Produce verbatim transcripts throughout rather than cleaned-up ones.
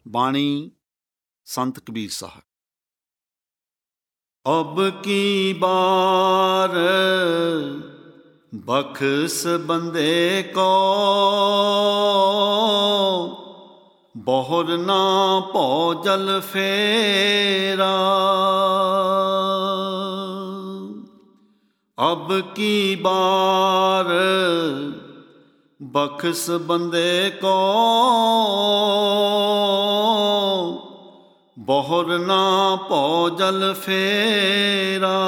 ਬਾਣੀ ਸੰਤ ਕਬੀਰ ਸਾਹਿਬ। ਅਬ ਕੀ ਬਾਰ ਬਖਸ਼ ਬੰਦੇ ਕੋ, ਬਹੁਰ ਨਾ ਭਉ ਜਲ ਫੇਰਾ। ਅਬ ਕੀ ਬਾਰ ਬਖਸ਼ ਬੰਦੇ ਕੋ, ਬਹੁਰ ਨਾ ਭਉ ਜਲ ਫੇਰਾ।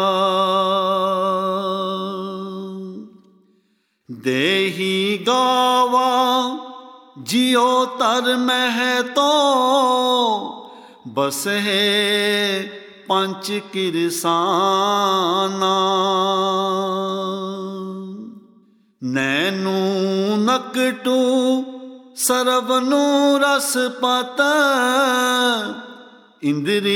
ਦੇਹੀ ਗਾਵਾ ਜਿਉ ਤਰ ਮਹਿ ਤੋ, ਬਸਹਿ ਪੰਚ ਕਿਰਸਾਨਾ। ਨੈਨੂ ਨਕਟੂ ਸਰਬ ਨੂੰ ਰਸ ਪਤ, ਇੰਦਰੀ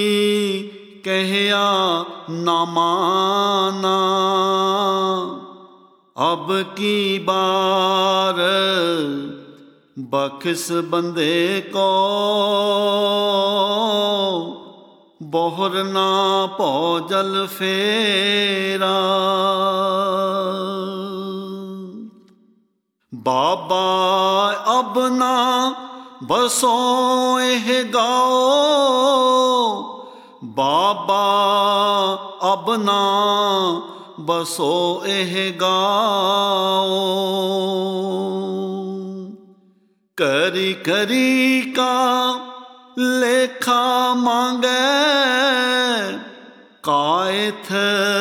ਕਹਿਆ ਨਾ ਮਾਨਾ। ਅਬ ਕੀ ਬਾਰ ਬਖਸ਼ ਬੰਦੇ ਕੋ, ਬਹੁਰ ਨਾ ਭਉ ਜਲ ਫੇਰਾ। ਬਾਬਾ ਅਬ ਨਾ ਬਸੋ ਇਹ ਗਾਓ, ਬਾਬਾ ਅਬ ਨਾ ਬਸੋ ਇਹ ਗਾਓ। ਕਰੀ ਕਰੀ ਕਾ ਲੇਖਾ ਮੰਗੈ, ਕਾਇਥ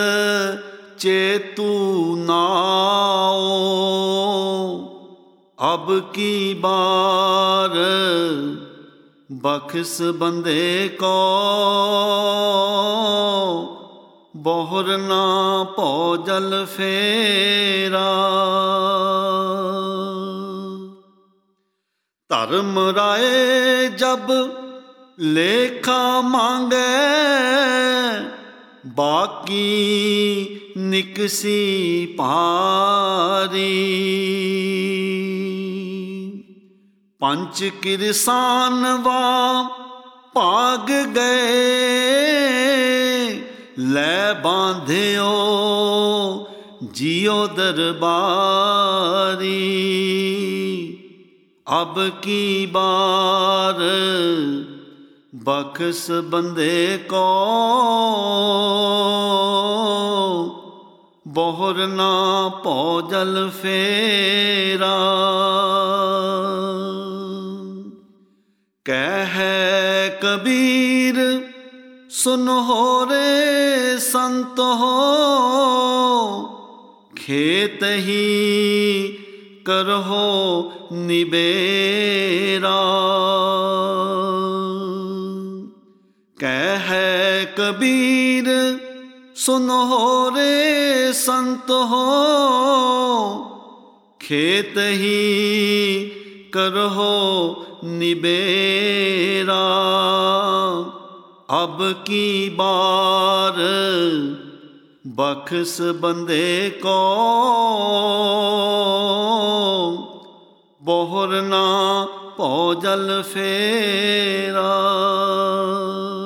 ਚੇਤੂ ਨਾਓ। ਅਬ ਕੀ ਬਾਰ ਬਖਸ਼ ਬੰਦੇ ਕੋ, ਬਹੁਰ ਨਾ ਭਉ ਜਲ ਫੇਰਾ। ਧਰਮ ਰਾਏ ਜਬ ਲੇਖਾ ਮੰਗੈ, ਬਾਕੀ ਨਿਕਸੀ ਭਾਰੀ। ਪੰਚ ਕਿਰਸਾਨਵਾ ਭਾਗ ਗਏ, ਲੈ ਬਾਂਧਿਓ ਜਿਉ ਦਰਬਾਰੀ। ਅਬ ਕੀ ਬਾਰ ਬਖਸ਼ ਬੰਦੇ ਕੋ, ਬਹੁਰ ਨਾ ਭਉ ਜਲ ਫੇਰਾ। ਕਹਿ ਕਬੀਰ ਸੁਨਹੁ ਰੇ ਸੰਤ ਹੋ, ਖੇਤ ਹੀ ਕਰਹੁ ਨਿਬੇਰਾ। ਕਹਿ ਕਬੀਰ ਸੁਨਹੁ ਰੇ ਸੰਤ ਹੋ, ਖੇਤ ਹੀ ਕਰਹੁ ਨਿਬੇਰਾ। ਅਬ ਕੀ ਬਾਰ ਬਖਸ਼ ਬੰਦੇ ਕੋ, ਬਹੁਰ ਨਾ ਭਉ ਜਲ ਫੇਰਾ।